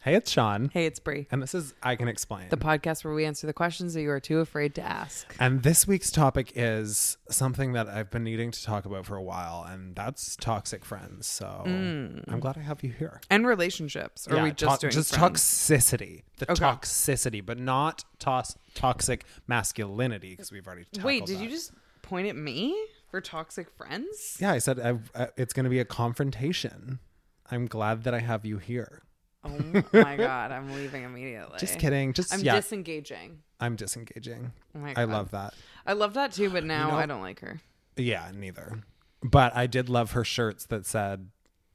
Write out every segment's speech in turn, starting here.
Hey, it's Sean. Hey, it's Brie. And this is I Can Explain. The podcast where we answer the questions that you are too afraid to ask. And this week's topic is something that I've been needing to talk about for a while, and that's toxic friends. So I'm glad I have you here. And relationships. Or are we just doing friends? Toxicity. The Okay. toxicity, but not toxic masculinity, because we've already tackled Wait, did that. you just point at me for toxic friends? Yeah, I said it's going to be a confrontation. I'm glad that I have you here. Oh my God, I'm leaving immediately. Just kidding. I'm disengaging. I'm disengaging. Oh my I God. love that. I love that too, but now You know- I don't like her. Yeah, neither. But I did love her shirts that said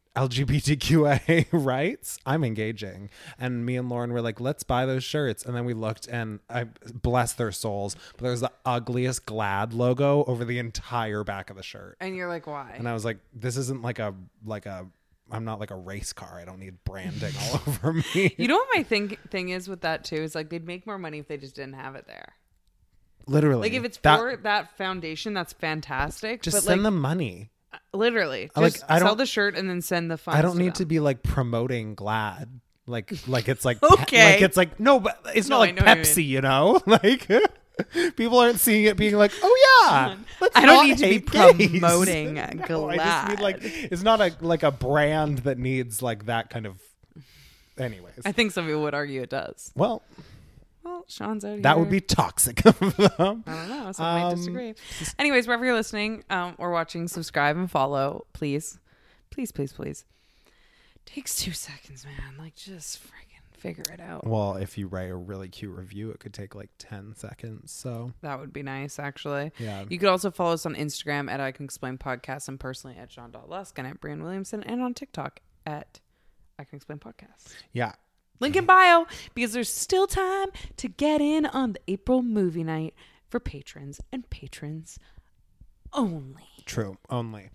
LGBTQIA rights. I'm engaging. And me and Lauren were like, let's buy those shirts. And then we looked, and I bless their souls, but there's the ugliest GLAAD logo over the entire back of the shirt. And you're like, why? And I was like, this isn't like a I'm not like a race car. I don't need branding all over me. You know what my thing is with that too? Is like they'd make more money if they just didn't have it there. Literally. Like if it's for that foundation, that's fantastic. Just but send like, them money. literally, Like, just I sell don't- the shirt and then send the funds. I don't need to them. be like promoting GLAAD. Like it's like Okay. like it's like no, but it's not No, I like know what you Pepsi, you know? Like people aren't seeing it being like, oh yeah, let's I don't not need to be hate gays. promoting No, I just GLAAD. need like it's not a brand that needs like that kind of. Anyways, I think some people would argue it does. well, Well, Sean's out that here. would be toxic of them. I don't know. Some might disagree. Anyways, wherever you're listening or watching, subscribe and follow, please. Please, please, please. Takes 2 seconds, man. Like, just freaking figure it out. Well, if you write a really cute review, it could take like 10 seconds. So That would be nice, actually. yeah, You could also follow us on Instagram at I Can Explain Podcast and personally at Sean.Lusk and at Brian Williamson and on TikTok at I Can Explain Podcast. yeah. Link in bio, because there's still time to get in on the April movie night for patrons and patrons only. True. Only.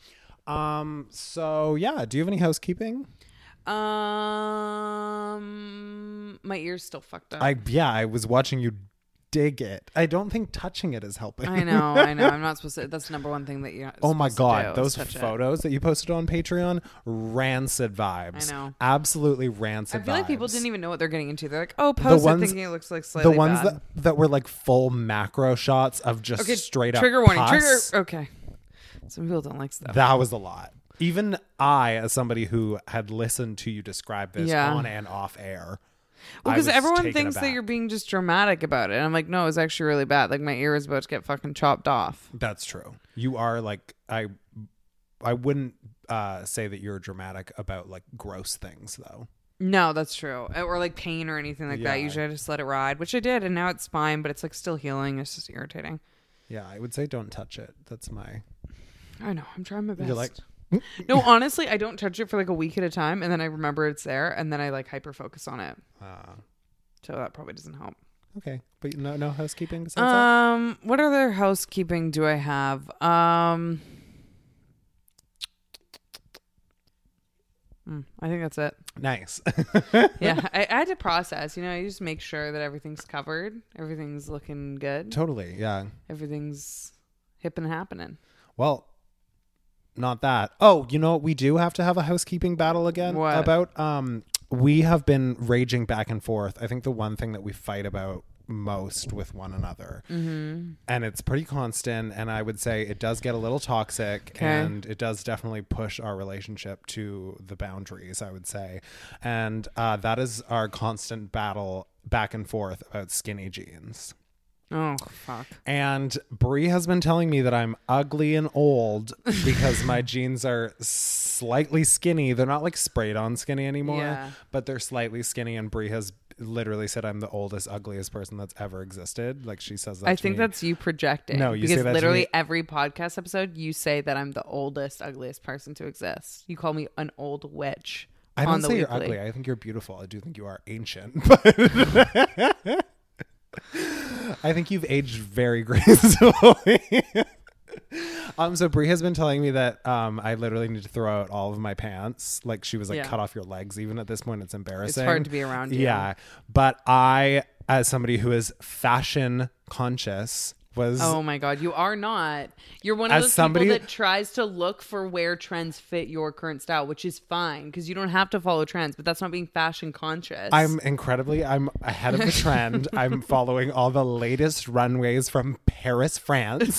So yeah, do you have any housekeeping? My ear's still fucked up. I was watching you dig it. I don't think touching it is helping. I know. I'm not supposed to. That's the number one thing that you're. Oh my supposed God, to do, those is touch it. photos that you posted on Patreon, rancid vibes. I know. Absolutely rancid I feel like people vibes. didn't even know what they're getting into. They're like, "Oh, post ones- it," thinking it looks like slightly the ones bad. that were like full macro shots of just Okay, straight up trigger warning. pus. Trigger. Okay. Some people don't like stuff. That was a lot. Even I, as somebody who had listened to you describe this Yeah. on and off air, Well, I because was everyone taken thinks that aback. you're being just dramatic about it. And I'm like, no, it's actually really bad. Like my ear is about to get fucking chopped off. That's true. You are like I wouldn't say that you're dramatic about like gross things though. No, that's true. Or like pain or anything like that. Yeah. Usually I just let it ride, which I did. And now it's fine, but it's like still healing. It's just irritating. Yeah, I would say don't touch it. That's my. I know. I'm trying my best. You're like, No, honestly, I don't touch it for like a week at a time. And then I remember it's there. And then I like hyper focus on it. So that probably doesn't help. okay, but no housekeeping besides that. What other housekeeping do I have? I think that's it. Nice. Yeah, I had to process. You know, you just make sure that everything's covered, everything's looking good, Totally. Yeah. everything's hip and happening. Well, not that. Oh, you know what? We do have to have a housekeeping battle again. What? About we have been raging back and forth. I think the one thing that we fight about most with one another, and it's pretty constant, and I would say it does get a little toxic, Okay. and it does definitely push our relationship to the boundaries, I would say, and that is our constant battle back and forth about skinny jeans. Oh, fuck. And Brie has been telling me that I'm ugly and old because my jeans are slightly skinny. They're not like sprayed on skinny anymore, Yeah. but they're slightly skinny. And Brie has literally said I'm the oldest, ugliest person that's ever existed. Like she says that I to think me. that's you projecting. No, you because say that to literally me. every podcast episode, you say that I'm the oldest, ugliest person to exist. You call me an old witch. I don't on the say you're weekly. ugly. I think you're beautiful. I do think you are ancient, but I think you've aged very gracefully. So Brie has been telling me that I literally need to throw out all of my pants. Like she was like, Yeah. cut off your legs. Even at this point, it's embarrassing. It's hard to be around you. Yeah, but I, as somebody who is fashion conscious was Oh my God, you are not. You're one of As those somebody- people that tries to look for where trends fit your current style, which is fine because you don't have to follow trends, but that's not being fashion conscious. I'm ahead of the trend. I'm following all the latest runways from Paris, France.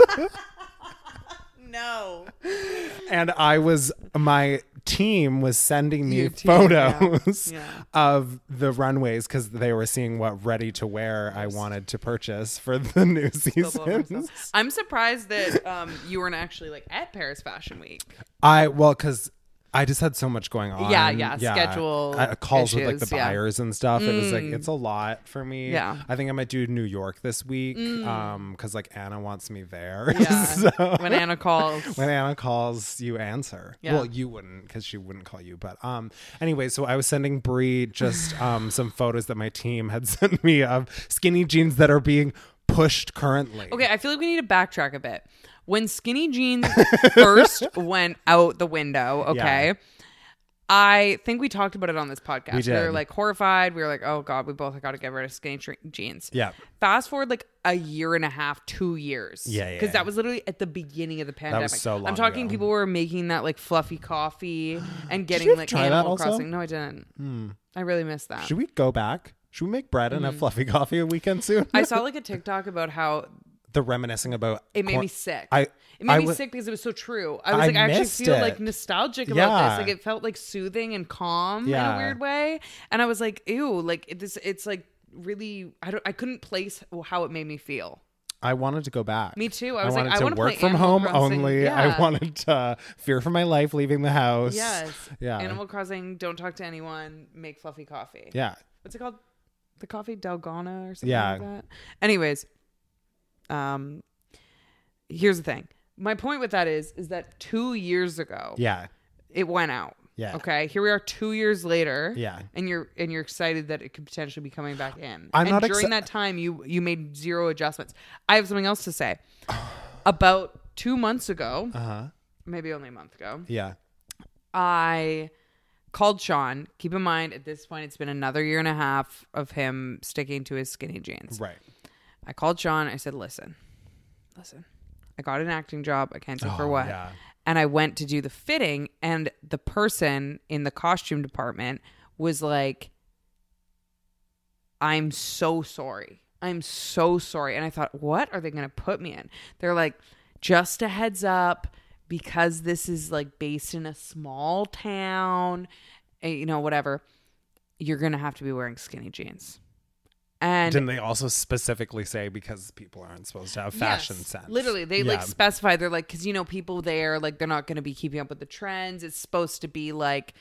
no. And my team was sending me Your team, photos yeah. of the runways because they were seeing what ready to wear I wanted to purchase for the new season. I'm surprised that you weren't actually like at Paris Fashion Week. Because I just had so much going on. Yeah, schedule calls with like the issues, yeah. buyers and stuff. It was like it's a lot for me. Yeah. I think I might do New York this week because like Anna wants me there. Yeah. So When Anna calls. when Anna calls, you answer. Yeah. Well, you wouldn't because she wouldn't call you. But anyway, so I was sending Brie just some photos that my team had sent me of skinny jeans that are being pushed currently. Okay, I feel like we need to backtrack a bit. When skinny jeans first went out the window, okay, Yeah. I think we talked about it on this podcast. We did. were like horrified. We were like, oh God, we both got to get rid of skinny jeans. Yeah. Fast forward like a year and a half, 2 years. Yeah. Because that was literally at the beginning of the pandemic. so long I'm talking ago. people were making that like fluffy coffee and getting you like try that Animal also? Crossing. No, I didn't. I really missed that. Should we go back? Should we make bread and have fluffy coffee a weekend soon? I saw like a TikTok about how the reminiscing about it made corn- me sick. I- It made I me w- sick because it was so true. I was I like, I actually missed feel it. like nostalgic about Yeah. this. Like it felt like soothing and calm in Yeah. a weird way. And I was like, ew, like it's like really, I couldn't place how it made me feel. I wanted to go back. Me too. I was like, wanted I to want to work play from Animal home Crossing. only. Yeah. I wanted to fear for my life leaving the house. Yes. Yeah. Animal Crossing, don't talk to anyone, make fluffy coffee. Yeah. What's it called? The coffee Dalgona or something Yeah. like that. Anyways, here's the thing. My point with that is that 2 years ago, Yeah. it went out. Yeah. Okay. Here we are 2 years later. Yeah. And you're excited that it could potentially be coming back in. I'm and not during that time you made zero adjustments. I have something else to say. About 2 months ago, maybe only a month ago, Yeah. I called Sean. Keep in mind, at this point, it's been another year and a half of him sticking to his skinny jeans. Right. I called Sean. I said, listen, I got an acting job. I can't say for what. Yeah. And I went to do the fitting, and the person in the costume department was like, I'm so sorry. I'm so sorry. And I thought, what are they going to put me in? They're like, just a heads up, because this is like based in a small town, whatever, you're going to have to be wearing skinny jeans. And Didn't they also specifically say because people aren't supposed to have fashion yes, sense? literally, they Yeah. like specify. They're like, because people there, like, they're not going to be keeping up with the trends. It's supposed to be like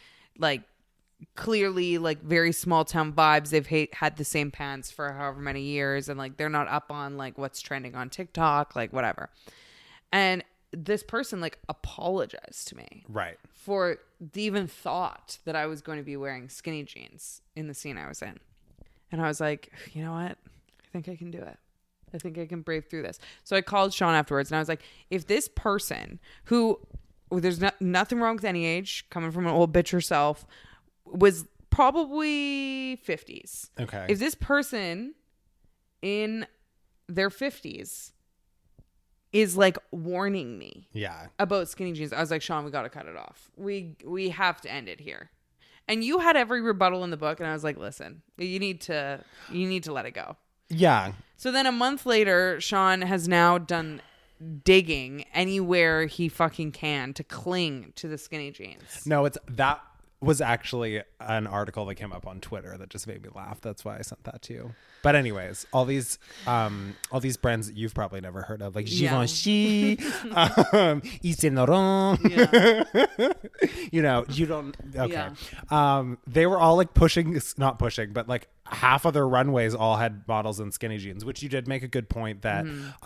clearly like very small town vibes. They've had the same pants for however many years, and like they're not up on like what's trending on TikTok, like whatever. And this person like apologized to me Right. for the even thought that I was going to be wearing skinny jeans in the scene I was in. And I was like, you know what? I think I can do it. I think I can brave through this. So I called Sean afterwards and I was like, if this person who, there's nothing wrong with any age, coming from an old bitch herself, was probably 50s. Okay. If this person in their 50s is like warning me Yeah. about skinny jeans, I was like, Sean, we got to cut it off. We have to end it here. And you had every rebuttal in the book, and I was like, listen, you need to let it go. Yeah. So then a month later, Sean has now done digging anywhere he fucking can to cling to the skinny jeans. No, that was actually an article that came up on Twitter that just made me laugh. That's why I sent that to you. But anyways, all these brands that you've probably never heard of, like Givenchy, Yves Saint Laurent. Yeah. You don't. Okay. Yeah. They were all like not pushing, but like half of their runways all had models in skinny jeans, which you did make a good point that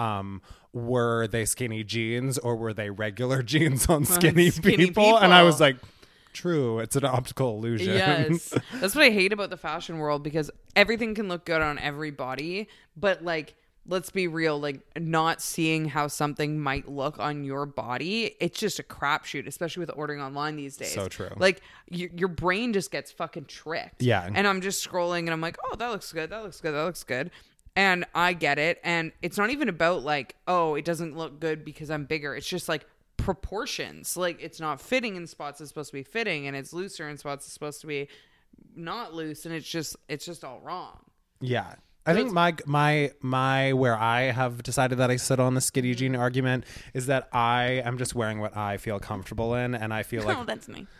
were they skinny jeans or were they regular jeans on skinny people? And I was like, true, it's an optical illusion. Yes. That's what I hate about the fashion world, because everything can look good on every body, but like, let's be real, like not seeing how something might look on your body, it's just a crapshoot, especially with ordering online these days. So true. Like your brain just gets fucking tricked. Yeah. And I'm just scrolling and I'm like, oh, that looks good. That looks good. That looks good. And I get it. And it's not even about like, oh, it doesn't look good because I'm bigger. It's just like proportions. Like it's not fitting in spots it's supposed to be fitting, and it's looser in spots it's supposed to be not loose, and it's just all wrong. Yeah. I think my where I have decided that I sit on the skinny Mm-hmm. jean argument is that I am just wearing what I feel comfortable in, and I feel like Oh, that's me.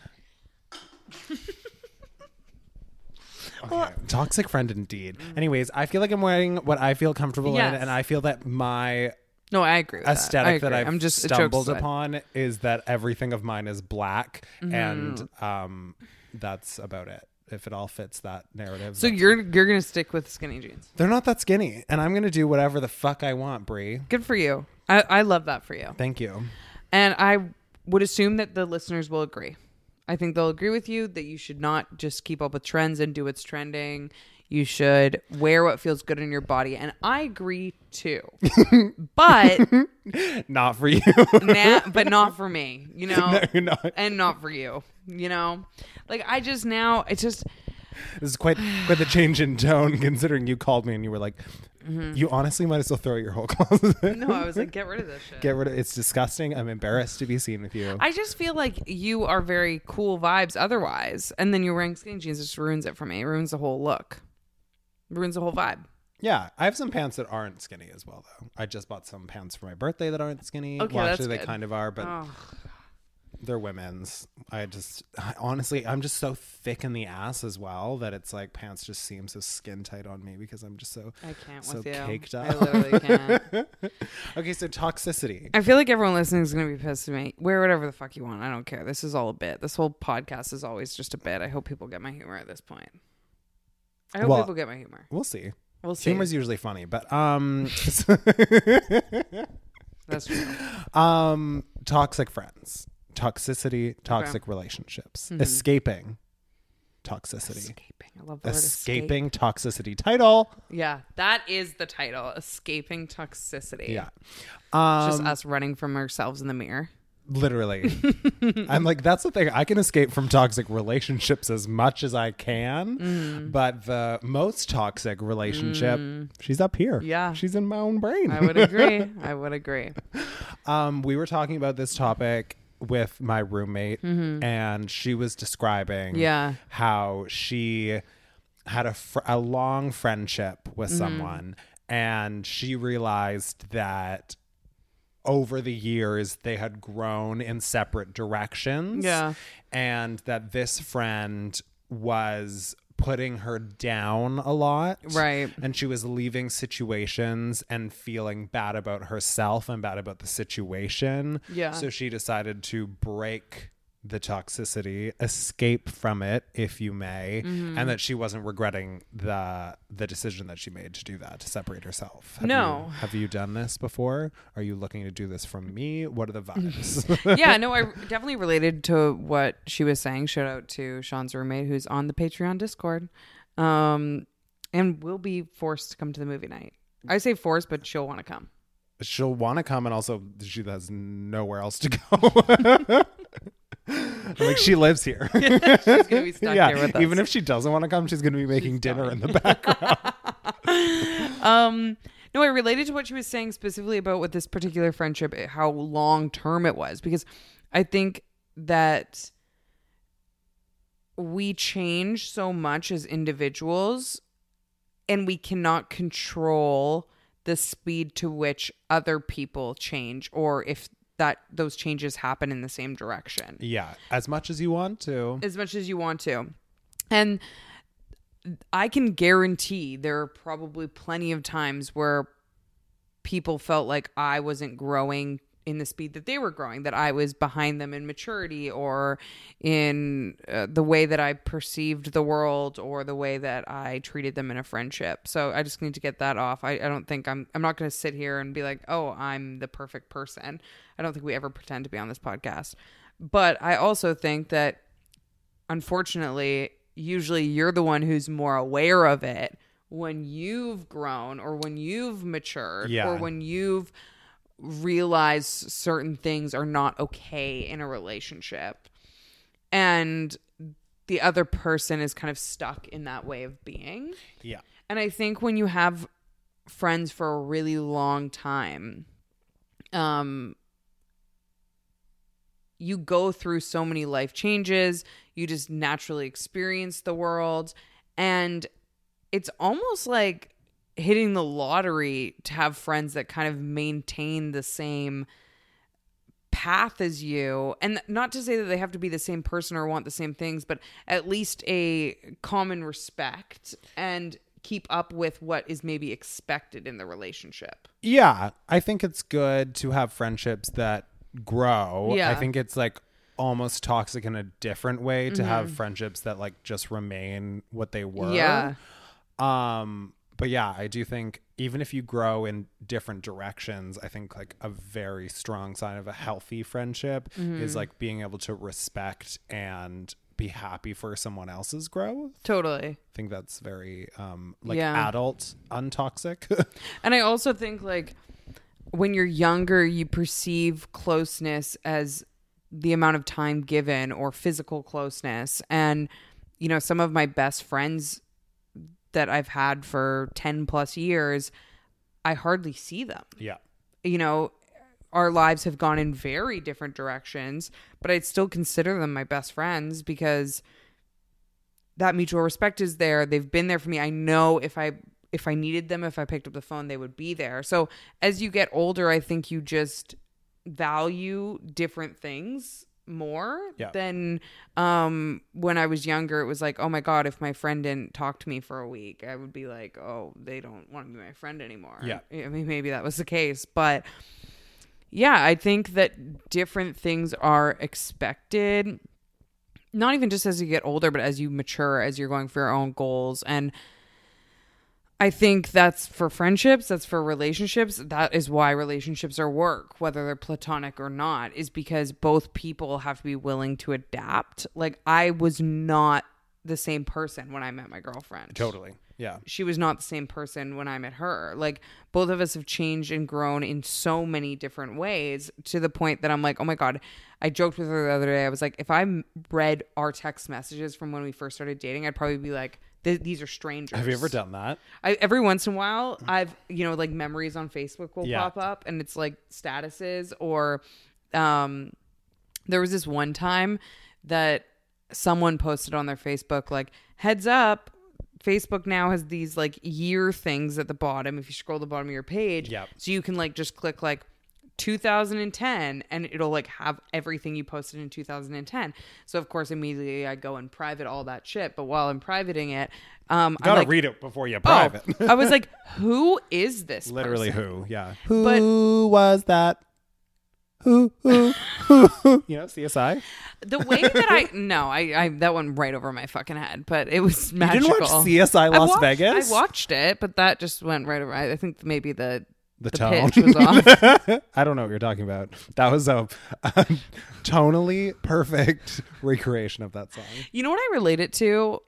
okay, toxic friend indeed. Anyways, I feel like I'm wearing what I feel comfortable in, Yes. and I feel that my No, I agree with aesthetic that I I've I'm just stumbled upon is that everything of mine is black, and that's about it. If it all fits that narrative. So you're gonna stick with skinny jeans. They're not that skinny, and I'm gonna do whatever the fuck I want, Brie. Good for you. I love that for you. Thank you. And I would assume that the listeners will agree. I think they'll agree with you that you should not just keep up with trends and do what's trending. You should wear what feels good in your body. And I agree too. But Not for you. but not for me, you know? No, you're not. And not for you, you know? Like I just now, it's just, This is quite the change in tone, considering you called me and you were like, you honestly might as well throw your whole closet. no, I was like, get rid of this shit. Get rid of it's disgusting. I'm embarrassed to be seen with you. I just feel like you are very cool vibes otherwise. And then you're wearing skinny jeans, it just ruins it for me. It ruins the whole look. It ruins the whole vibe. Yeah, I have some pants that aren't skinny as well, though. I just bought some pants for my birthday that aren't skinny. Okay, well, that's actually, they good. kind of are, but Oh, they're women's. Honestly, I'm just so thick in the ass as well that it's like pants just seem so skin tight on me because I'm just so I can't so with you. caked I up. literally can't. Okay, so toxicity. I feel like everyone listening is going to be pissed at me. Wear whatever the fuck you want. I don't care. This is all a bit. This whole podcast is always just a bit. I hope people get my humor at this point. I hope Well, people get my humor. We'll see. We'll see. Humor's usually funny, but That's true. toxic friends, toxicity, toxic relationships, escaping toxicity, Escaping. I love the word escape. escaping toxicity. Title. Yeah, that is the title. Escaping toxicity. Yeah. Just us running from ourselves in the mirror. Literally. I'm like, that's the thing. I can escape from toxic relationships as much as I can, but the most toxic relationship, she's up here. Yeah. She's in my own brain. I would agree. I would agree. We were talking about this topic with my roommate, and she was describing Yeah. how she had a long friendship with someone, and she realized that over the years they had grown in separate directions. Yeah. And that this friend was putting her down a lot. Right. And she was leaving situations and feeling bad about herself and bad about the situation. Yeah. So she decided to break the toxicity, escape from it, if you may, and that she wasn't regretting the decision that she made to do that, to separate herself. Have you done this before? Are you looking to do this from me? What are the vibes? Yeah, no, I definitely related to what she was saying. Shout out to Sean's roommate who's on the Patreon Discord, and will be forced to come to the movie night. I say forced, but she'll want to come. She'll want to come, and also she has nowhere else to go. Like, she lives here. She's gonna be stuck here with us. Even if she doesn't want to come, she's going to be making dinner in the background. No, I related to what she was saying specifically about with this particular friendship, how long term it was, because I think that we change so much as individuals and we cannot control the speed to which other people change, or if that those changes happen in the same direction. Yeah, as much as you want to. As much as you want to. And I can guarantee there are probably plenty of times where people felt like I wasn't growing in the speed that they were growing, that I was behind them in maturity or in the way that I perceived the world or the way that I treated them in a friendship. So I just need to get that off. I don't think I'm not going to sit here and be like, oh, I'm the perfect person. I don't think we ever pretend to be on this podcast. But I also think that, unfortunately, usually you're the one who's more aware of it when you've grown or when you've matured or when you've realized certain things are not okay in a relationship. And the other person is kind of stuck in that way of being. Yeah. And I think when you have friends for a really long time, you go through so many life changes. You just naturally experience the world. And it's almost like hitting the lottery to have friends that kind of maintain the same path as you. And not to say that they have to be the same person or want the same things, but at least a common respect and keep up with what is maybe expected in the relationship. Yeah, I think it's good to have friendships that grow. Yeah. I think it's like almost toxic in a different way to have friendships that like just remain what they were. Yeah. But yeah, I do think even if you grow in different directions, I think like a very strong sign of a healthy friendship is like being able to respect and be happy for someone else's growth. Totally. I think that's very adult, untoxic. And I also think like when you're younger, you perceive closeness as the amount of time given or physical closeness. And, you know, some of my best friends that I've had for 10 plus years, I hardly see them. Yeah. You know, our lives have gone in very different directions, but I'd still consider them my best friends because that mutual respect is there. They've been there for me. I know if I needed them, if I picked up the phone, they would be there. So as you get older, I think you just value different things more than when I was younger. It was like, oh my God, if my friend didn't talk to me for a week, I would be like, oh, they don't want to be my friend anymore. Yeah. I mean, maybe that was the case, but yeah, I think that different things are expected, not even just as you get older, but as you mature, as you're going for your own goals. And I think that's for friendships, that's for relationships. That is why relationships are work, whether they're platonic or not, is because both people have to be willing to adapt. Like, I was not the same person when I met my girlfriend. Totally. Yeah. She was not the same person when I met her. Like, both of us have changed and grown in so many different ways to the point that I'm like, oh my God. I joked with her the other day. I was like, if I read our text messages from when we first started dating, I'd probably be like, these are strangers. Have you ever done that? Every once in a while, like memories on Facebook will pop up and it's like statuses or there was this one time that someone posted on their Facebook, like, heads up, Facebook now has these like year things at the bottom. If you scroll the bottom of your page, so you can like just click like 2010 and it'll like have everything you posted in 2010. So of course immediately I go and private all that shit, but while I'm privating it, you gotta read it before you private. I was like, who is this literally person? Who? Yeah. Who was that? Who? You know, CSI. The way that I that went right over my fucking head, but it was magical. You didn't watch CSI Las Vegas? I watched it, but that just went right over. I think maybe the tone pitch was off. I don't know what you're talking about. That was a tonally perfect recreation of that song. You know what I relate it to?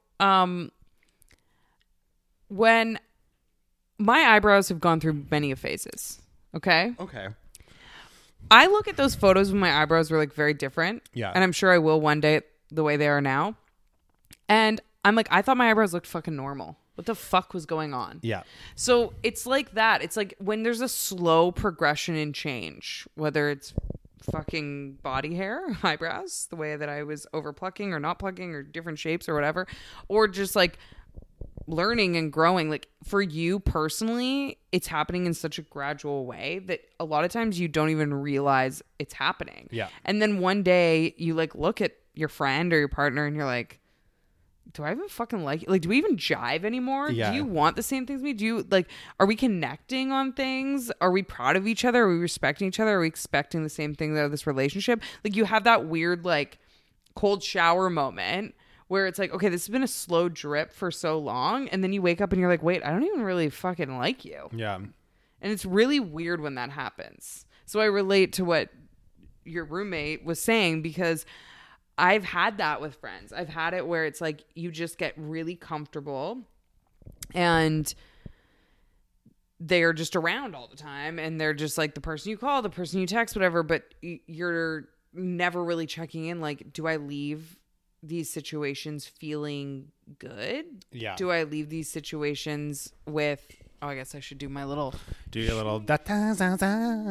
When my eyebrows have gone through many phases. Okay. I look at those photos when my eyebrows were like very different. Yeah. And I'm sure I will one day the way they are now. And I'm like, I thought my eyebrows looked fucking normal. What the fuck was going on? Yeah. So it's like that. It's like when there's a slow progression in change, whether it's fucking body hair, eyebrows, the way that I was over plucking or not plucking or different shapes or whatever, or just like learning and growing. Like for you personally, it's happening in such a gradual way that a lot of times you don't even realize it's happening. Yeah. And then one day you like look at your friend or your partner and you're like, do I even fucking like you? Like, do we even jive anymore? Yeah. Do you want the same things we do? Like, are we connecting on things? Are we proud of each other? Are we respecting each other? Are we expecting the same thing out of this relationship? Like, you have that weird, like, cold shower moment where it's like, okay, this has been a slow drip for so long. And then you wake up and you're like, wait, I don't even really fucking like you. Yeah. And it's really weird when that happens. So I relate to what your roommate was saying because I've had that with friends. I've had it where it's like you just get really comfortable and they're just around all the time and they're just like the person you call, the person you text, whatever, but you're never really checking in. Like, do I leave these situations feeling good? Yeah. Do I leave these situations with Oh, I guess I should do my little. Do your little da da da da.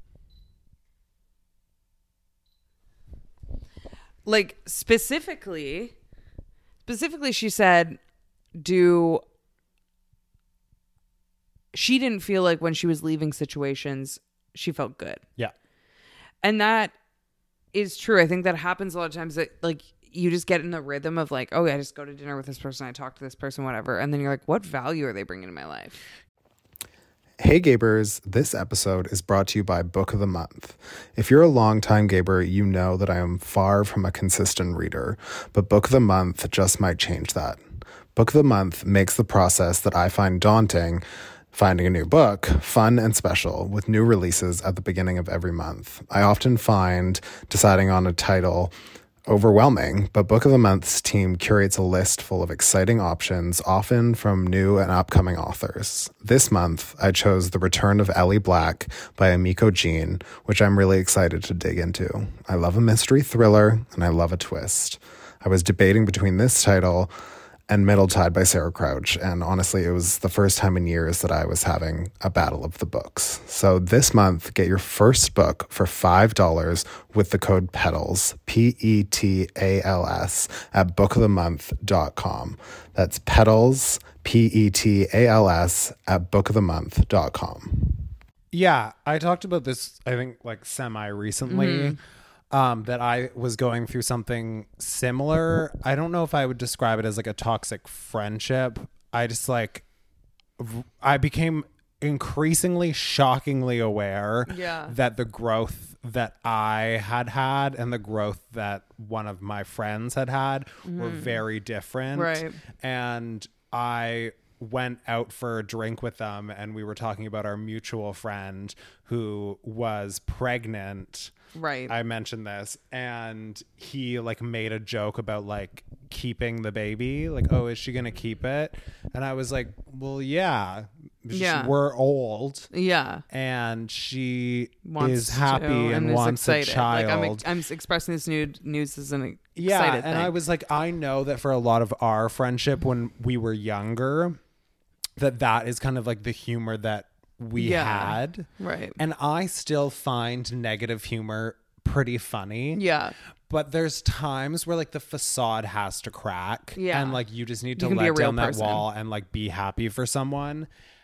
Like specifically, she said, she didn't feel like when she was leaving situations, she felt good. Yeah. And that is true. I think that happens a lot of times that like you just get in the rhythm of like, oh, I just go to dinner with this person. I talk to this person, whatever. And then you're like, what value are they bringing to my life? Hey Gabers, this episode is brought to you by Book of the Month. If you're a longtime Gaber, you know that I am far from a consistent reader, but Book of the Month just might change that. Book of the Month makes the process that I find daunting, finding a new book, fun and special, with new releases at the beginning of every month. I often find deciding on a title overwhelming, but Book of the Month's team curates a list full of exciting options, often from new and upcoming authors. This month, I chose The Return of Ellie Black by Emiko Jean, which I'm really excited to dig into. I love a mystery thriller, and I love a twist. I was debating between this title and Middle Tide by Sarah Crouch, and honestly, it was the first time in years that I was having a battle of the books. So this month, get your first book for $5 with the code PETALS, PETALS, at bookofthemonth.com. That's PETALS, PETALS, at bookofthemonth.com. Yeah, I talked about this, I think, like semi-recently. That I was going through something similar. I don't know if I would describe it as like a toxic friendship. I became increasingly shockingly aware that the growth that I had and the growth that one of my friends had were very different. Right. And I went out for a drink with them, and we were talking about our mutual friend who was pregnant. Right. I mentioned this, and he like made a joke about like keeping the baby, like, oh, is she gonna keep it? And I was like, well, yeah. We're old, and she is happy and wants excited. A child. Like I'm expressing this news as an excited thing. I was like, I know that for a lot of our friendship when we were younger, that is kind of like the humor that we had, right? And I still find negative humor pretty funny, but there's times where like the facade has to crack, and like you just need to let down that wall and like be happy for someone.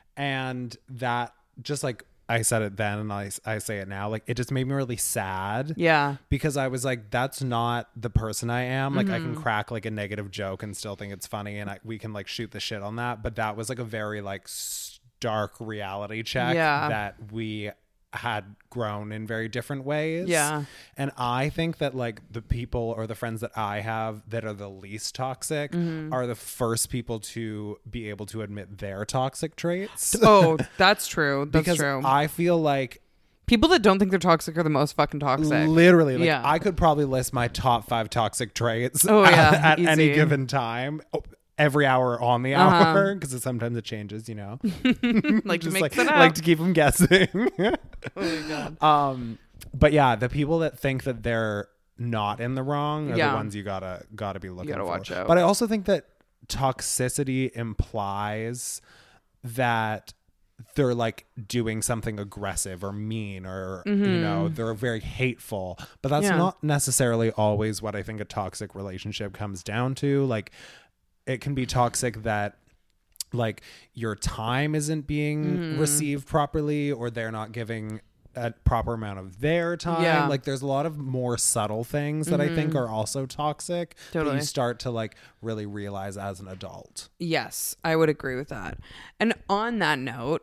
And that just like I said it then and I say it now, like it just made me really sad, because I was like, that's not the person I am. Like I can crack like a negative joke and still think it's funny, and we can like shoot the shit on that, but that was like a very like stark reality check that we had grown in very different ways. And I think that like the people or the friends that I have that are the least toxic are the first people to be able to admit their toxic traits. Oh, that's true. That's because true. I feel like people that don't think they're toxic are the most fucking toxic. Literally. Like I could probably list my top 5 toxic traits at any given time. Every hour on the hour, because sometimes it changes, you know. Like to make like to keep them guessing. Oh my god. But yeah, the people that think that they're not in the wrong are the ones you gotta be looking. You gotta watch out. But I also think that toxicity implies that they're like doing something aggressive or mean or you know, they're very hateful, but that's not necessarily always what I think a toxic relationship comes down to. Like it can be toxic that like your time isn't being received properly, or they're not giving a proper amount of their time. Like there's a lot of more subtle things that I think are also toxic that you start to like really realize as an adult. Yes, I would agree with that. And on that note,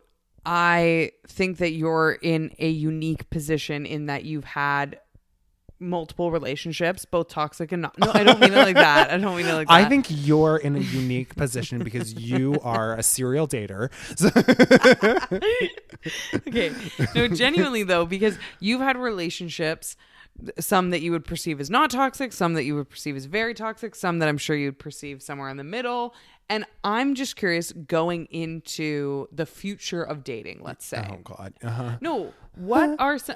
I think that you're in a unique position in that you've had multiple relationships, both toxic and not. No, I don't mean it like that. I think you're in a unique position because you are a serial dater. Okay. No, genuinely though, because you've had relationships, some that you would perceive as not toxic, some that you would perceive as very toxic, some that I'm sure you'd perceive somewhere in the middle. And I'm just curious, going into the future of dating, let's say. Oh God. No, what are some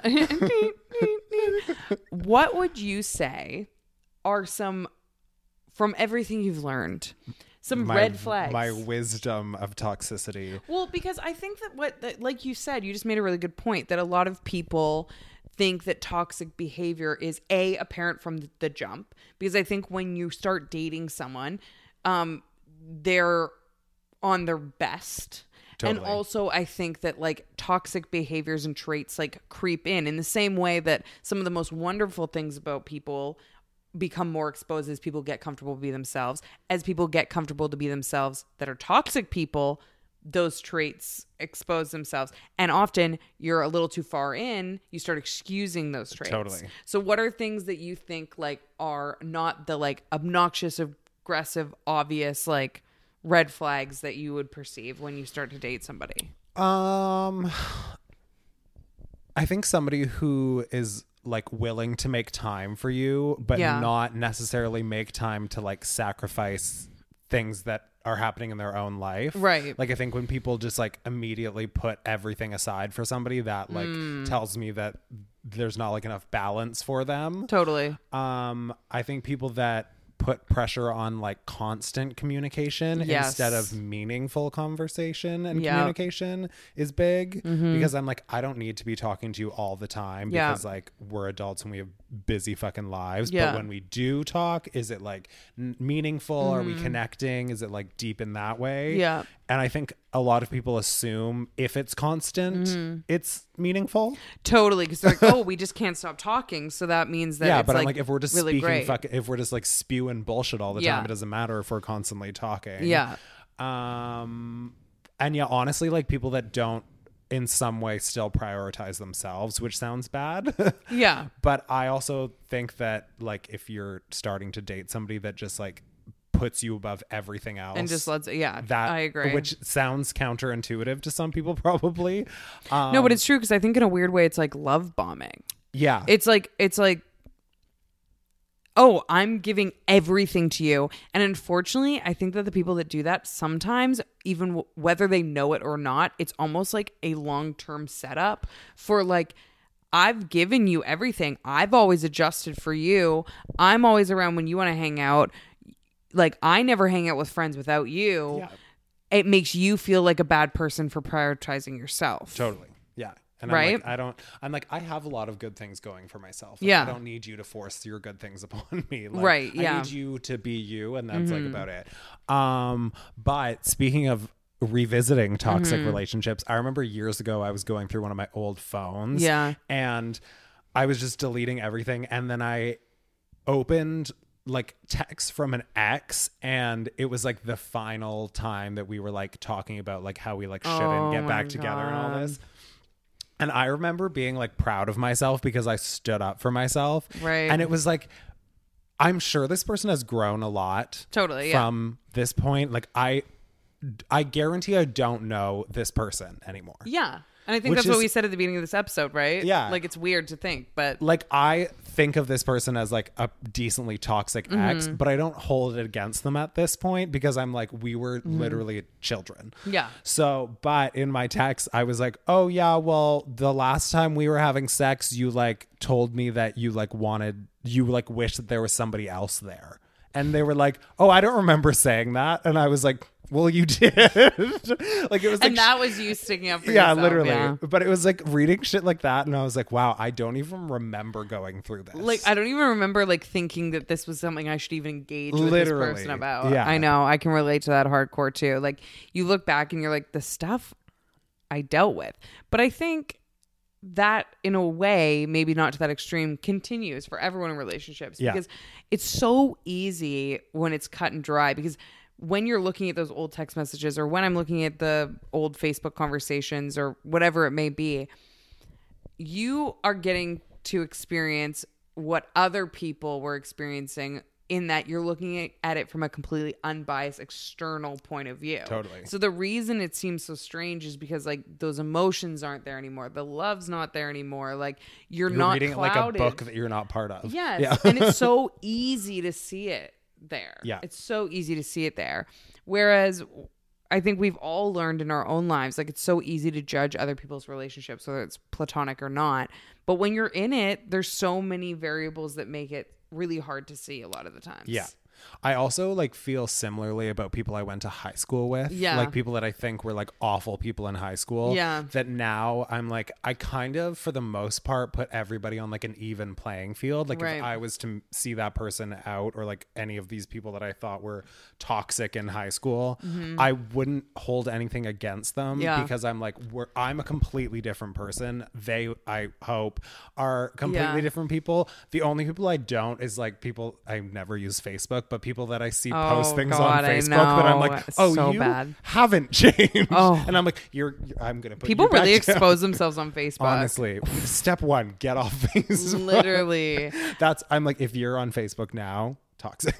what would you say are some, from everything you've learned, Some red flags. My wisdom of toxicity. Well, because I think that like you said, you just made a really good point that a lot of people think that toxic behavior is apparent from the jump. Because I think when you start dating someone, they're on their best. Totally. And also I think that like toxic behaviors and traits like creep in the same way that some of the most wonderful things about people become more exposed as people get comfortable to be themselves. As people get comfortable to be themselves that are toxic people, those traits expose themselves. And often you're a little too far in, you start excusing those traits. Totally. So what are things that you think like are not the like obnoxious, aggressive, obvious like red flags that you would perceive when you start to date somebody? I think somebody who is like willing to make time for you, but not necessarily make time to like sacrifice things that are happening in their own life. Right. Like I think when people just like immediately put everything aside for somebody, that like tells me that there's not like enough balance for them. Totally. I think people that put pressure on like constant communication instead of meaningful conversation and communication is big, because I'm like, I don't need to be talking to you all the time because like we're adults and we have busy fucking lives. But when we do talk, is it like meaningful? Are we connecting? Is it like deep in that way? Yeah. And I think a lot of people assume if it's constant, it's meaningful. Totally. Because they're like, oh, we just can't stop talking. So that means that it's but like, I'm like, if we're just really if we're just like spewing bullshit all the time, it doesn't matter if we're constantly talking. Yeah. And honestly, like people that don't in some way still prioritize themselves, which sounds bad. Yeah. But I also think that like if you're starting to date somebody that just like puts you above everything else and just lets that I agree, which sounds counterintuitive to some people probably. No, but it's true, because I think in a weird way it's like love bombing. Yeah. It's like oh, I'm giving everything to you. And unfortunately, I think that the people that do that sometimes, even whether they know it or not, it's almost like a long-term setup for like, I've given you everything. I've always adjusted for you. I'm always around when you want to hang out. Like, I never hang out with friends without you. Yeah. It makes you feel like a bad person for prioritizing yourself. Totally. Yeah. And right? I'm like, I have a lot of good things going for myself. Like, I don't need you to force your good things upon me. Like, right. Yeah. I need you to be you. And that's like about it. But speaking of revisiting toxic relationships, I remember years ago, I was going through one of my old phones. Yeah. And I was just deleting everything. And then I opened like text from an ex, and it was like the final time that we were like talking about like how we like shouldn't get back together and all this. And I remember being like proud of myself because I stood up for myself. Right. And it was like, I'm sure this person has grown a lot. Totally. From this point. Like I guarantee I don't know this person anymore. Yeah. And I think that's what we said at the beginning of this episode, right? Yeah. Like, it's weird to think, but like I think of this person as like a decently toxic ex, but I don't hold it against them at this point because I'm like, we were literally children. Yeah. So, but in my text, I was like, oh yeah, well, the last time we were having sex, you like told me that you like wished that there was somebody else there. And they were like, oh, I don't remember saying that. And I was like, well, you did. Like it was like, and that was you sticking up for yourself. Literally. Yeah. But it was like reading shit like that. And I was like, wow, I don't even remember going through this. Like, I don't even remember like thinking that this was something I should even engage with this person about. Yeah. I know. I can relate to that hardcore too. Like, you look back and you're like, the stuff I dealt with. But I think that in a way, maybe not to that extreme, continues for everyone in relationships. Yeah. Because it's so easy when it's cut and dry, because when you're looking at those old text messages, or when I'm looking at the old Facebook conversations or whatever it may be, you are getting to experience what other people were experiencing, in that you're looking at it from a completely unbiased external point of view. Totally. So the reason it seems so strange is because like those emotions aren't there anymore. The love's not there anymore. Like you're not reading clouded. like a book that you're not part of. Yes. Yeah. And it's so easy to see it there. Yeah. It's so easy to see it there. Whereas I think we've all learned in our own lives, like it's so easy to judge other people's relationships, whether it's platonic or not. But when you're in it, there's so many variables that make it really hard to see a lot of the times. Yeah. I also like feel similarly about people I went to high school with. Yeah. Like people that I think were like awful people in high school. Yeah. That now I'm like, I kind of, for the most part, put everybody on like an even playing field. Like Right. if I was to see that person out, or like any of these people that I thought were toxic in high school, I wouldn't hold anything against them. Yeah. Because I'm like, I'm a completely different person. They, I hope, are completely Yeah. different people. The only people I don't is like people, I never use Facebook, but people that I see post things God, on I Facebook that I'm know. like, oh, So you bad. haven't changed. Oh. And I'm like, I'm gonna put People you back really down. expose themselves on Facebook. Honestly, step one, get off Facebook. Literally. I'm like, if you're on Facebook now, toxic.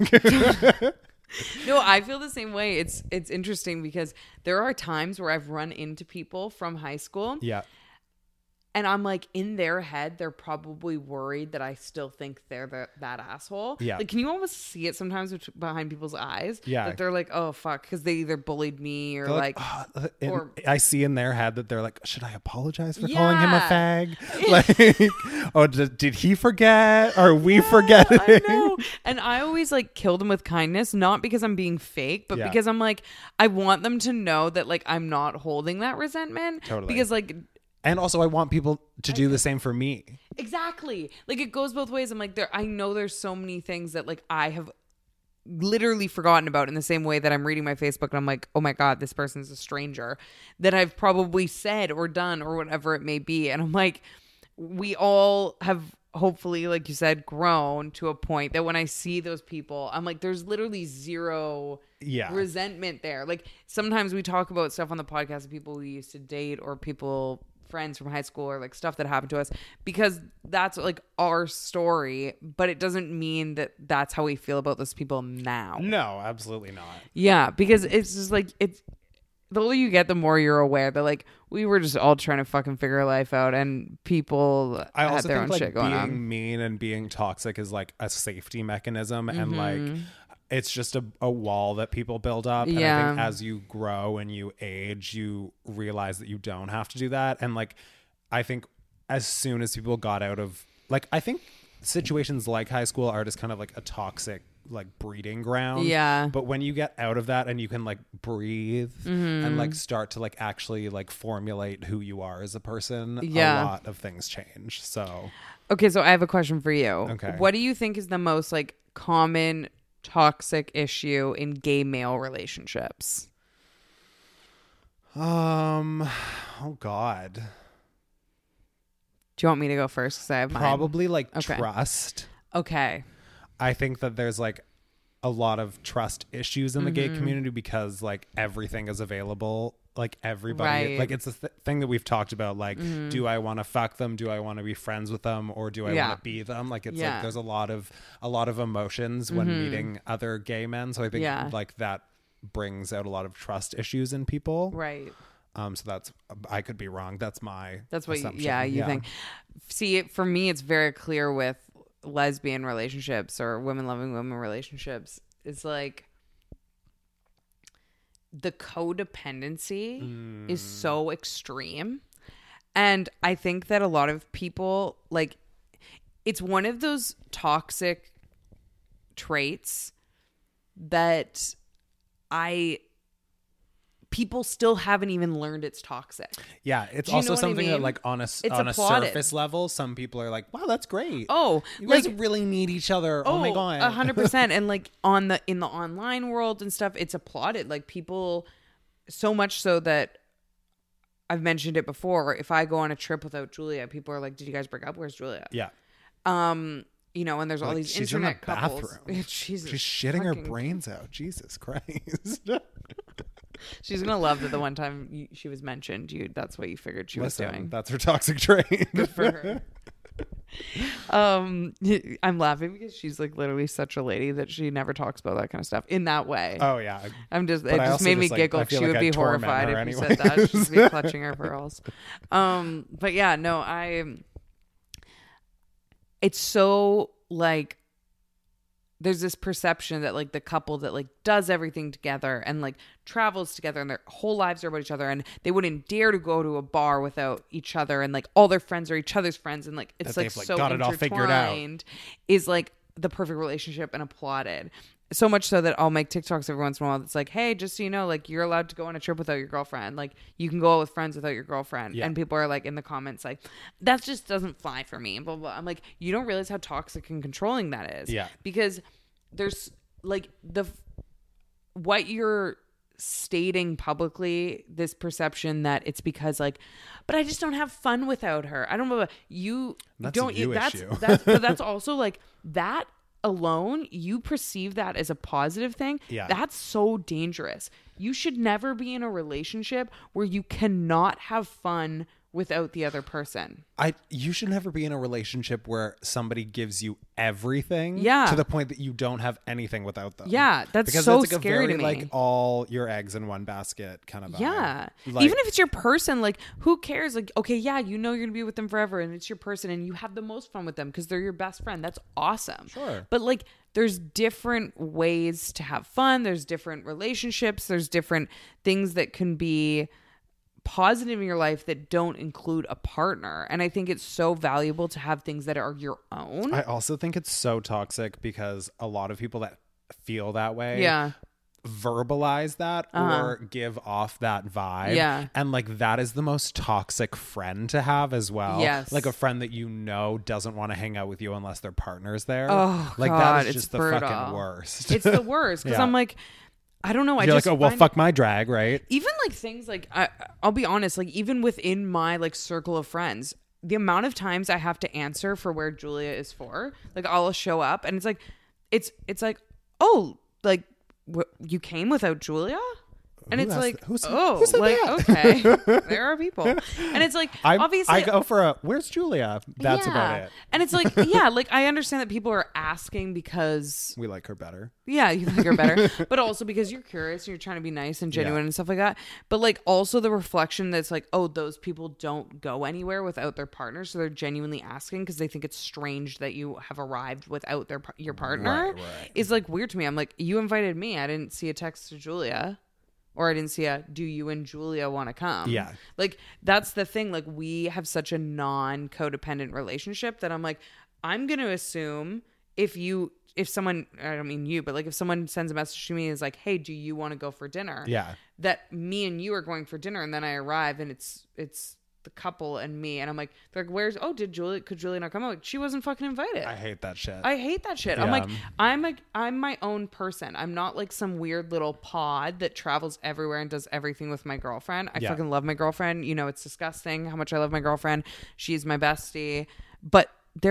No, I feel the same way. It's interesting because there are times where I've run into people from high school Yeah. and I'm like, in their head, they're probably worried that I still think they're that asshole. Yeah. Like, can you almost see it sometimes behind people's eyes? Yeah. That they're like, oh, fuck, because they either bullied me or They're like and or- I see in their head that they're like, should I apologize for calling him a Yeah. fag? Like, oh, did he forget? Are we forgetting? I know. And I always like kill them with kindness, not because I'm being fake, but Yeah. because I'm like, I want them to know that like I'm not holding that resentment. Totally. Because like, And also, I want people to do the same for me. exactly. Like it goes both ways. I'm like, I know there's so many things that like I have literally forgotten about in the same way that I'm reading my Facebook and I'm like, oh my God, this person's a stranger that I've probably said or done or whatever it may be. And I'm like, we all have hopefully, like you said, grown to a point that when I see those people, I'm like, there's literally zero Yeah. resentment there. Like sometimes we talk about stuff on the podcast of people we used to date or friends from high school or like stuff that happened to us because that's like our story, but it doesn't mean that that's how we feel about those people now. No, absolutely not. Yeah, because it's just like the older you get, the more you're aware that like we were just all trying to fucking figure life out and people I had also their think own like shit going being on. mean and being toxic is like a safety mechanism, and Mm-hmm. like it's just a wall that people build up. And I Yeah. think as you grow and you age, you realize that you don't have to do that. And like, I think as soon as people got out of like, I think situations like high school are just kind of like a toxic like breeding ground. Yeah. But when you get out of that and you can like breathe and like start to like actually like formulate who you are as a person, Yeah. a lot of things change. So Okay, so I have a question for you. Okay. What do you think is the most like common toxic issue in gay male relationships? oh God. Do you want me to go first? Because I have mine. Probably like Okay. trust. Okay. I think that there's like a lot of trust issues in the gay Mm-hmm. community because like everything is available. Like everybody, Right. Mm-hmm. like it's a thing that we've talked about. Like, do I want to fuck them? Do I want to be friends with them? Or do I Yeah. want to be them? Like, it's Yeah. like there's a lot of emotions when meeting other gay men. So I think Yeah. like that brings out a lot of trust issues in people. Right. So that's, I could be wrong. That's my That's what assumption. you think. See, for me, it's very clear with lesbian relationships or women loving women relationships. It's like the codependency is so extreme. And I think that a lot of people, like, it's one of those toxic traits that people still haven't even learned it's toxic. Yeah, it's Do you know also what I something that mean? like on a applauded. surface level, some people are like, "Wow, that's great. Oh, you like guys really need each other. Oh, my god, 100%. And like in the online world and stuff, it's applauded. Like people, so much so that I've mentioned it before. If I go on a trip without Julia, people are like, "Did you guys break up? Where's Julia?" Yeah, You know, and there's all like, these she's in the internet couples. bathroom. Jesus, she's shitting her fucking- brains out. Jesus Christ. She's gonna love that the one time she was mentioned, that's what you figured she was Listen, doing. that's her toxic trait. For her. I'm laughing because she's like literally such a lady that she never talks about that kind of stuff in that way. Oh yeah, It I just also made me just, like, giggle. I feel She like would be I'd torment horrified her if you said that. anyways. She'd be clutching her pearls. But yeah, no, it's so like there's this perception that like the couple that like does everything together and like travels together and their whole lives are about each other and they wouldn't dare to go to a bar without each other and like all their friends are each other's friends and like it's That like they've, like, so got it all figured out. intertwined is like the perfect relationship and applauded. so much so that I'll make TikToks every once in a while that's like, hey, just so you know, like, you're allowed to go on a trip without your girlfriend. Like, you can go out with friends without your girlfriend. Yeah. And people are like in the comments like, that just doesn't fly for me. Blah, blah. I'm like, you don't realize how toxic and controlling that is. Yeah. Because there's like what you're stating publicly, this perception that it's because like, but I just don't have fun without her. I don't know. That's a you issue. But that's also like that alone, you perceive that as a positive thing. Yeah. That's so dangerous. You should never be in a relationship where you cannot have fun without the other person. You should never be in a relationship where somebody gives you everything Yeah. to the point that you don't have anything without them. Yeah, that's because so that's like scary a very, to me. like all your eggs in one basket kind of vibe. Yeah. Like, Even if it's your person, like, who cares? Like, okay, yeah, you know you're going to be with them forever and it's your person and you have the most fun with them because they're your best friend. That's awesome. Sure. But like, there's different ways to have fun. There's different relationships. There's different things that can be positive in your life that don't include a partner. And I think it's so valuable to have things that are your own. I also think it's so toxic because a lot of people that feel that way Yeah. verbalize that or give off that vibe. Yeah. And like that is the most toxic friend to have as well. Yes. Like a friend that you know doesn't want to hang out with you unless their partner's there. Oh, like God, that is it's just the brutal. fucking worst. It's the worst because Yeah. I'm like, I don't know. You're like, oh, well, find- fuck my drag, right? even like things like I'll be honest, like even within my like circle of friends, the amount of times I have to answer for where Julia is for, like I'll show up and it's like it's like, oh, like you came without Julia. And Who it's asked like, that? Who said like, that? okay, there are people. And it's like, obviously. I go for where's Julia? That's yeah. about it. And it's like, yeah, like I understand that people are asking because, We like her better. yeah, you think you're better, but also because you're curious and you're trying to be nice and genuine Yeah. and stuff like that. But like also the reflection that's like, oh, those people don't go anywhere without their partner. So they're genuinely asking because they think it's strange that you have arrived without your partner Right. is like weird to me. I'm like, you invited me. I didn't see a text to Julia. Or I didn't see do you and Julia want to come? Yeah. Like, that's the thing. Like, we have such a non-codependent relationship that I'm like, I'm going to assume if someone, I don't mean you, but like if someone sends a message to me and is like, hey, do you want to go for dinner? Yeah. That me and you are going for dinner. And then I arrive and it's the couple and me. And I'm like, they're like, could Julia not come out? She wasn't fucking invited. I hate that shit. I hate that shit. Yeah. I'm like, I'm my own person. I'm not like some weird little pod that travels everywhere and does everything with my girlfriend. I Yeah. fucking love my girlfriend. You know, it's disgusting how much I love my girlfriend. She's my bestie. But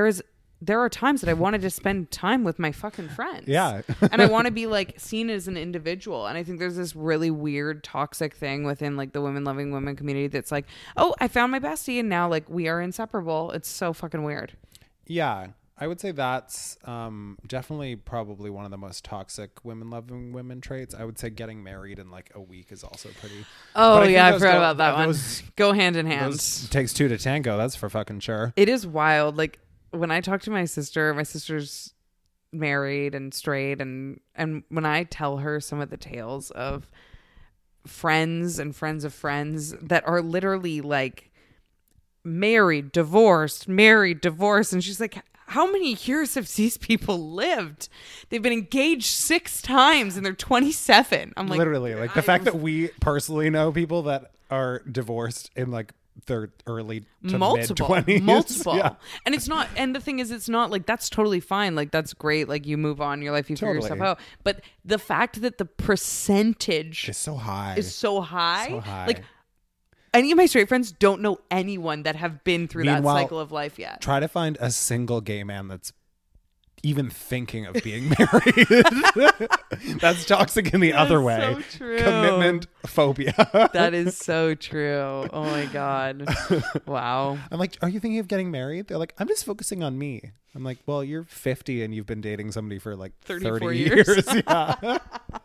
there are times that I wanted to spend time with my fucking friends. Yeah. And I want to be like seen as an individual. And I think there's this really weird toxic thing within like the women loving women community that's like, oh, I found my bestie and now like we are inseparable. It's so fucking weird. Yeah. I would say that's definitely probably one of the most toxic women loving women traits. I would say getting married in like a week is also pretty. Oh, But yeah, I those forgot go- about that one. those- Go hand in hand. Those takes two to tango. That's for fucking sure. It is wild. Like when I talk to my sister's married and straight, and when I tell her some of the tales of friends and friends of friends that are literally like married, divorced, and she's like, how many years have these people lived? They've been engaged 6 times and they're 27. I'm like, Literally, like the fact that we personally know people that are divorced in like their early to multiple mid-20s. Yeah. And it's not, and the thing is, it's not like that's totally fine, like that's great, like you move on in your life, you figure Totally. yourself out, but the fact that the percentage It's so high. is so high, So high. like any of my straight friends don't know anyone that have been through Meanwhile, that cycle of life yet. Try to find a single gay man that's even thinking of being married. That's toxic in the other way. So true. Commitment phobia. That is so true. Oh my God. Wow. I'm like, are you thinking of getting married? They're like, I'm just focusing on me. I'm like, well, you're 50 and you've been dating somebody for like 34 30 years. years. Yeah.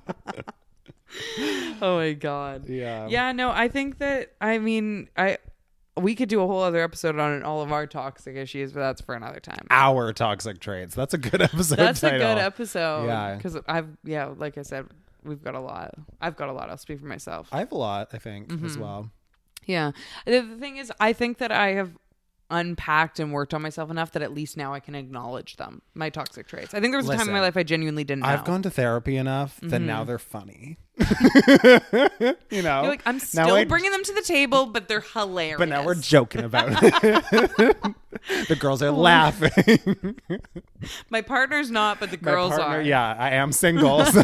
Oh my God. Yeah. Yeah, no, I think that, I mean, we could do a whole other episode on all of our toxic issues, but that's for another time. Our toxic traits. That's a good episode That's title. a good episode. Yeah. Because like I said, we've got a lot. I've got a lot. I'll speak for myself. I have a lot, I think, Mm-hmm. as well. Yeah. The thing is, I think that I have unpacked and worked on myself enough that at least now I can acknowledge them, my toxic traits. I think there was a time in my life I genuinely didn't know. I've gone to therapy enough that now they're funny. You know, You're like, I'm still bringing them to the table, but they're hilarious. But now we're joking about it. The girls are laughing. My partner's not, but the girls are. Yeah, I am single. So.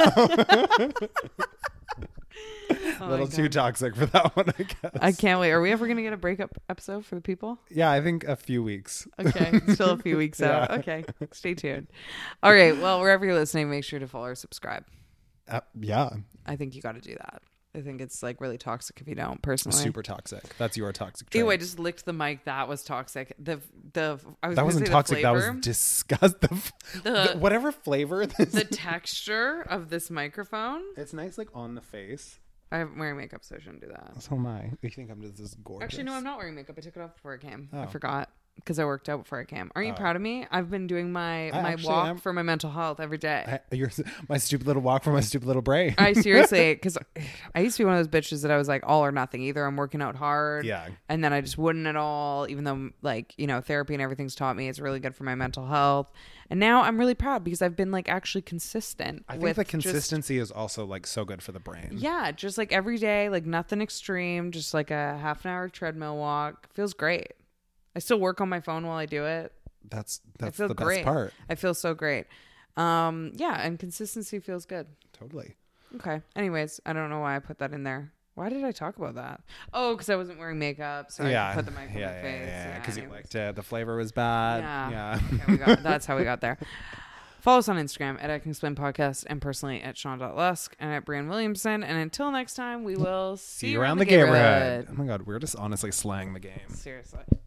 A little too toxic for that one, I guess. I can't wait. Are we ever going to get a breakup episode for the people? Yeah, I think a few weeks. Okay, still a few weeks out. Okay, stay tuned. All right, well, wherever you're listening, make sure to follow or subscribe. Yeah. I think you got to do that. I think it's like really toxic if you don't, personally. Super toxic. That's your toxic trait. Ew, I just licked the mic. That was toxic. I was that wasn't toxic. That was disgusting. Whatever flavor. The texture of this microphone. It's nice, like on the face. I'm wearing makeup, so I shouldn't do that. So am I. You think I'm just this gorgeous? Actually, no, I'm not wearing makeup. I took it off before I came. I forgot because I worked out before I came. Aren't you proud of me? I've been doing my walk for my mental health every day. My stupid little walk for my stupid little brain. I seriously, because I used to be one of those bitches that I was like all or nothing. Either I'm working out hard, and then I just wouldn't at all. Even though, like, you know, therapy and everything's taught me it's really good for my mental health. And now I'm really proud because I've been like actually consistent. I think the consistency is also like so good for the brain. Yeah, just like every day, like nothing extreme, just like a half an hour treadmill walk. Feels great. I still work on my phone while I do it. That's the best part. I feel so great. Yeah, and consistency feels good. Totally. Okay. Anyways, I don't know why I put that in there. Why did I talk about that? Oh, because I wasn't wearing makeup, so I put the mic on my face. Yeah, because you liked it. The flavor was bad. Yeah. Okay, that's how we got there. Follow us on Instagram at I Can Explain Podcast and personally at Sean.Lusk and at Brian Williamson. And until next time, we will see you around the neighborhood. Oh my God, we're just honestly slaying the game. Seriously.